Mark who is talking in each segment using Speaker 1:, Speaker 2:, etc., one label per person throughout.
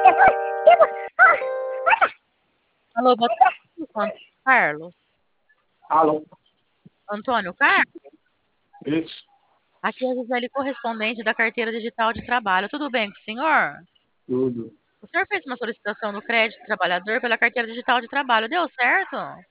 Speaker 1: Alô, boa tarde, Carlos.
Speaker 2: Alô?
Speaker 1: Antônio Carlos,
Speaker 2: Isso,
Speaker 1: aqui é a Gisele, correspondente da carteira digital de trabalho. Tudo bem com o senhor?
Speaker 2: tudo.
Speaker 1: O senhor fez uma solicitação no crédito trabalhador pela carteira digital de trabalho. Deu certo?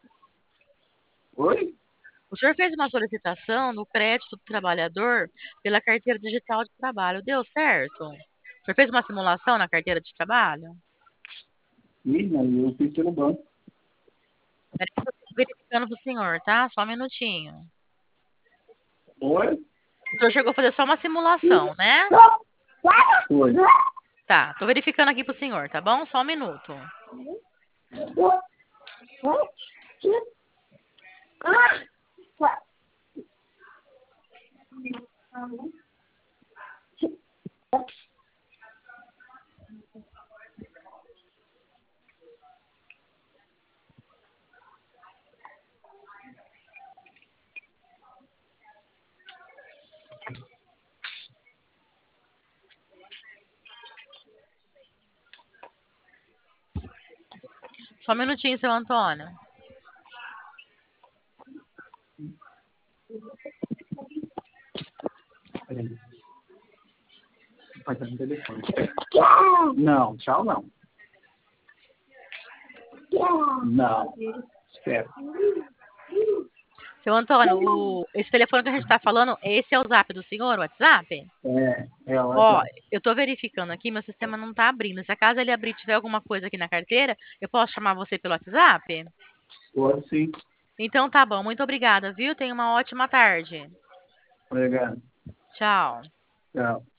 Speaker 2: Oi?
Speaker 1: O senhor fez uma solicitação no crédito do trabalhador pela carteira digital de trabalho. Deu certo? O senhor fez uma simulação na carteira de trabalho?
Speaker 2: Ih, mas eu fiz pelo banco.
Speaker 1: Peraí que eu estou verificando para o senhor, tá? Só um minutinho.
Speaker 2: Oi?
Speaker 1: O senhor chegou a fazer só uma simulação, né?
Speaker 2: Foi.
Speaker 1: Tá, tô verificando aqui pro senhor, tá bom? Só um minuto. Só um minutinho, seu Antônio.
Speaker 2: Peraí. Vai estar no telefone. Não, tchau não. Não. Espera.
Speaker 1: Seu Antônio, esse telefone que a gente tá falando, esse é o zap do senhor, o WhatsApp?
Speaker 2: É o
Speaker 1: Ó,
Speaker 2: WhatsApp.
Speaker 1: eu tô verificando aqui, meu sistema não tá abrindo. Se acaso ele abrir e tiver alguma coisa aqui na carteira, eu posso chamar você pelo WhatsApp?
Speaker 2: Pode sim.
Speaker 1: Então tá bom, muito obrigada, viu? Tenha uma ótima tarde.
Speaker 2: Obrigado.
Speaker 1: Tchau.
Speaker 2: Tchau.